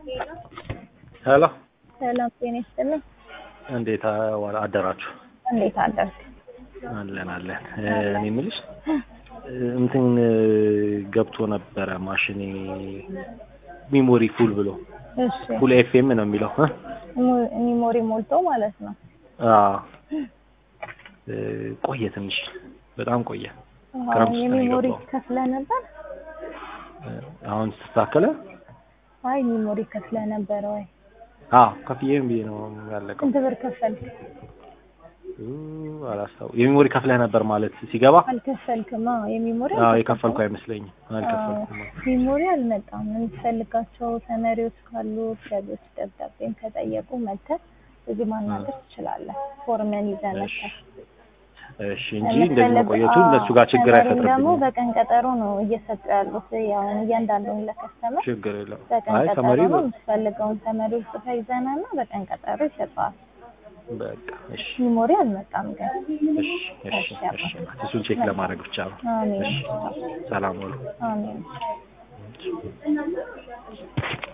ሄሎ ሰላም ጤና ይስጥልኝ። እንዴት አደራችሁ? እንዴት አደርክ? አለን እኔ የምልሽ እንትን ገብቶ ነበረ ማሽኔ ሚሞሪ ፉል ብሎ እሺ ፉል ኤፍኤም ነው የሚለው ሚሞሪ ሞልቶ ማለት ነው። ቆየ ትንሽ በጣም ቆየ። የሚሞሪ ከፍለ ነበር? አሁን ተስተካከለ? አይ ሚሞሪ ከፍለ ነበር ወይ? ከፍዬም ብዬ ነው ያለቀው። ስንት ብር ከፈልክ? አላስታውስም። የሚሞሪ ከፍለህ ነበር ማለት ሲገባ? አልከፈልክም? የሚሞሪ የከፈልኩ አይመስለኝም። አልከፈልኩም። ሚሞሪ አልመጣም። የምትፈልጋቸው ተመሪዎች ካሉ ከቤት ደብዳቤን ከጠየቁ መተህ እዚህ ማናገር ትችላለህ። ፎርመን ይዘህ መተህ እሺ እንጂ እንደዚህ መቆየቱ እነሱ ጋር ችግር አይፈጥርብኝም። ደግሞ በቀን ቀጠሮ ነው እየሰጡ ያሉት። ያው እያንዳንዱን ለከስተመር ችግር የለም። አይ ተመሪ ነው የምትፈልገውን ተመሪዎች ጽፈህ ይዘናና በቀን ቀጠሮ ይሰጣል። በቃ እሺ። ሚሞሪ አልመጣም ግን። እሺ እሱን ቼክ ለማድረግ ብቻ ነው። አሜን። ሰላም ሁሉ። አሜን።